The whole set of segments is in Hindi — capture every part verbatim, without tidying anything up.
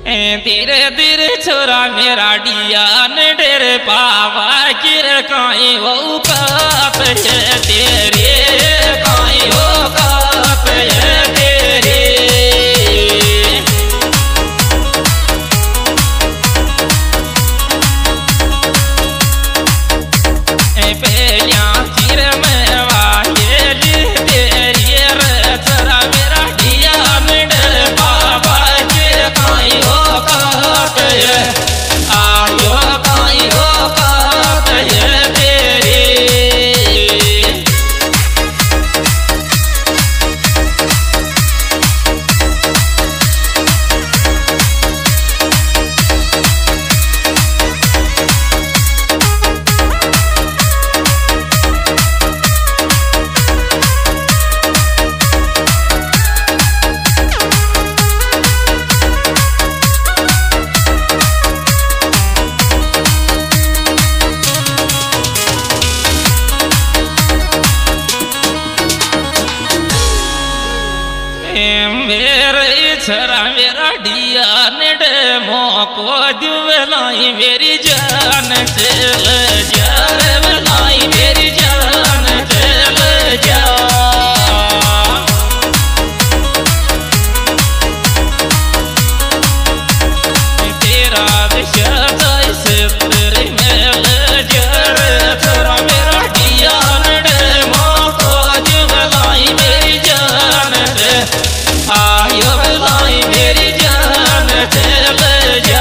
धीरे धीरे छोरा मेरा डिया ने डेरे पावा किर काई वो काप है तेरे काई वो काप है तेरे पहलिया चिर में वाये तेरी रे छोरा मेरा डिया ने डेरे पावा किर काई वो काप है आयो काई वो काप है तेरे मेरे छरा मेरा डिया ने मोको दिवलाई मेरी जान चल जा लाई मेरी जान चल जा तेरा दिशा से तेरे मेल जर छरा मेरा डिया ने मोको दिवलाई मेरी जान आयो लाई मेरी जान चल जा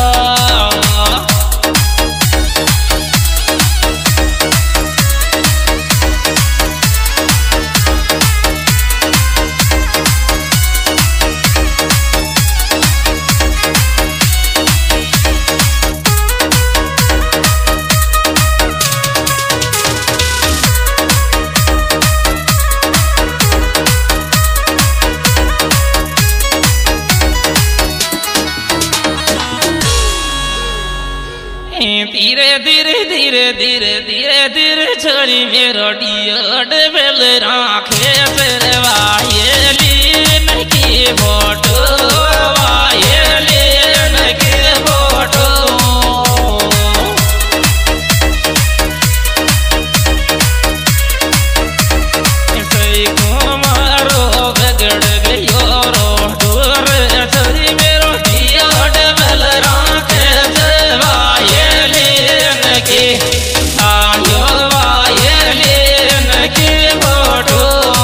धीरे धीरे धीरे धीरे धीरे धीरे छोरी मेरो डियोड बेल राखे तेरे वायलिन की फोटो वायलिन की फोटो सही को मारो बगड़ गयो रो डोर छोरी मेरो डियोड बेल राखे आयो वायलिन की फोटो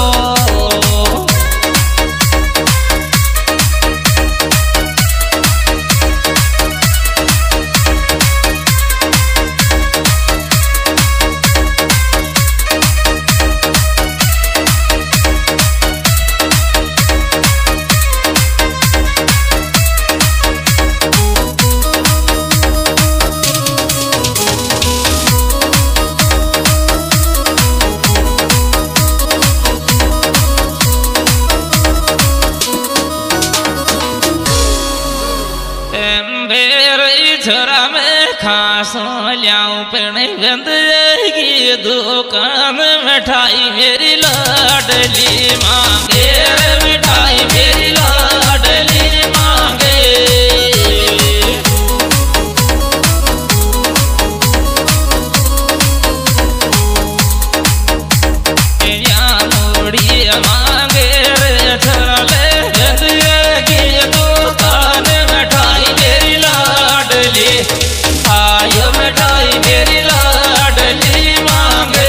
छोरा में खासो लियाऊं पीने गंदगी दुकान मिठाई मेरी लाडली मांगे मिठाई मेरी लाडली मांगे या मोड़ी मांगे रे छोरा ले गंदगी दुकान मिठाई मेरी लाडली आयो मिठाई मेरी लाडली मांगे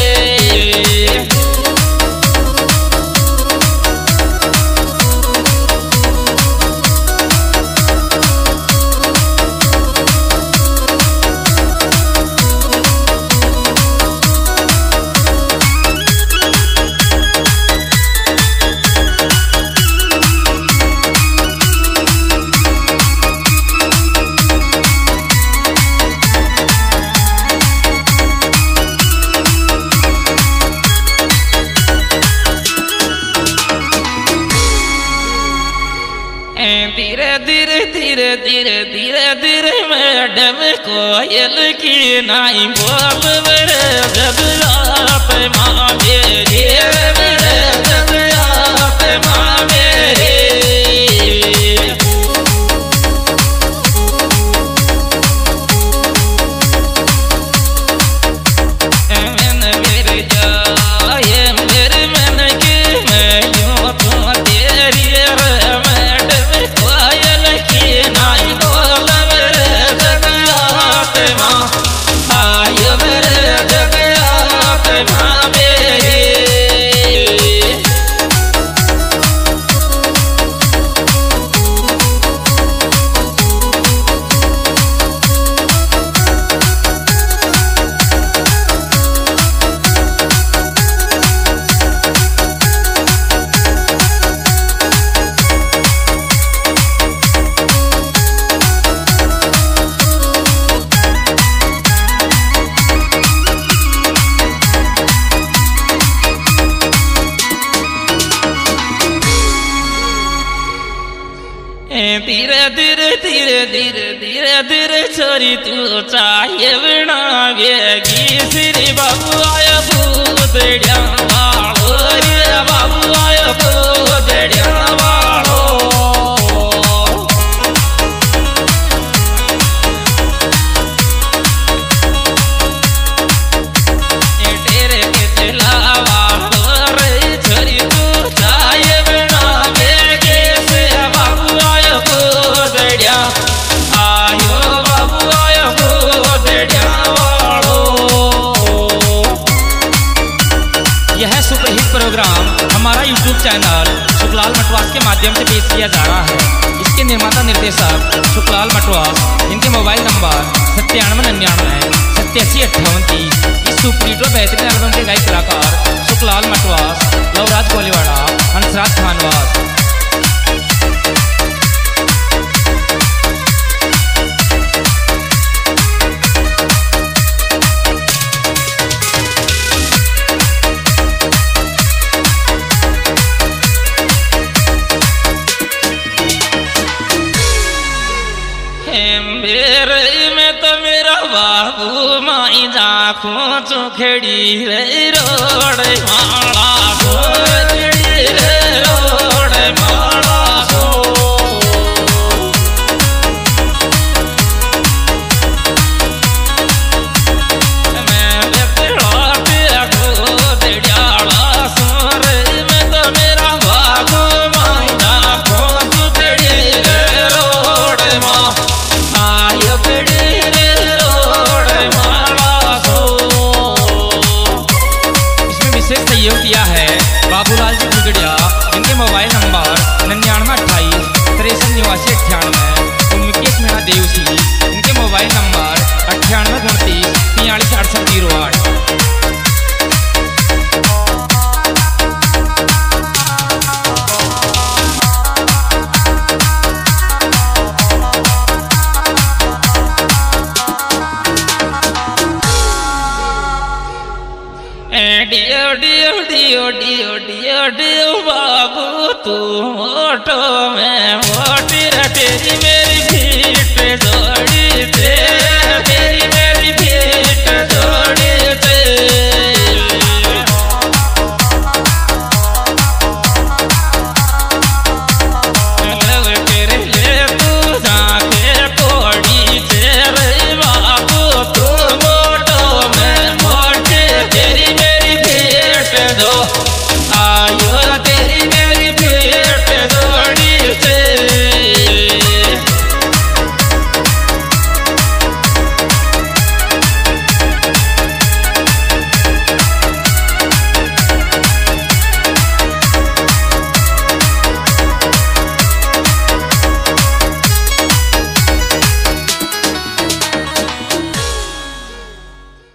धीरे धीरे धीरे धीरे धीरे धीरे मैडम कोयल की नाई बोल मेरे जब पे माँ मेरी मेरे जब पे माँ मेरी धीरे धीरे धीरे धीरे धीरे धीरे छोरी तू चाहिए बिना बेगी श्री बाबू आया भूतड़िया वालो रे बाबू आया भूतड़िया वालो तेरे के चला वालो रे छोरी तू चाहिए बिना बेगी से बाबू आया भूतड़िया आयो बाबू आया भूतड़िया वालो। यह सुपरहिट प्रोग्राम हमारा यूट्यूब चैनल सुखलाल मटवास के माध्यम से पेश किया जा रहा है। इसके निर्माता निर्देशक सुखलाल मटवास, इनके मोबाइल नंबर सत्तानवे निन्यानवे सत्तासी अट्ठावन तीस। इस सुपरहिट और बेहतरीन एल्बम के गायक कलाकार सुखलाल मटवास, लवराज कोलीवाड़ा, हंसराज खानवास। मेरे में तो मेरा बाबू माई जाखो चुखेड़ी रे रोड माला गोड़ी रे रोड माला गो मैं बेतड़ा पे गो देड़ाला सोर में तो मेरा बाबू माई जाखो चुखेड़ी रे रोड माला सहयोग किया है बाबूलाल जी गुजरिया, इनके मोबाइल नंबर निन्यानवे अट्ठाईस तिरसठ निवासी अट्ठानवे उनतीस मीणा देवसी, इनके मोबाइल नंबर अट्ठानवे उनतीस तियालीस अड़सठ जीरो आठ। डियो डियो डियो डियो डियो डियो बाबू तू मोटो में मोटो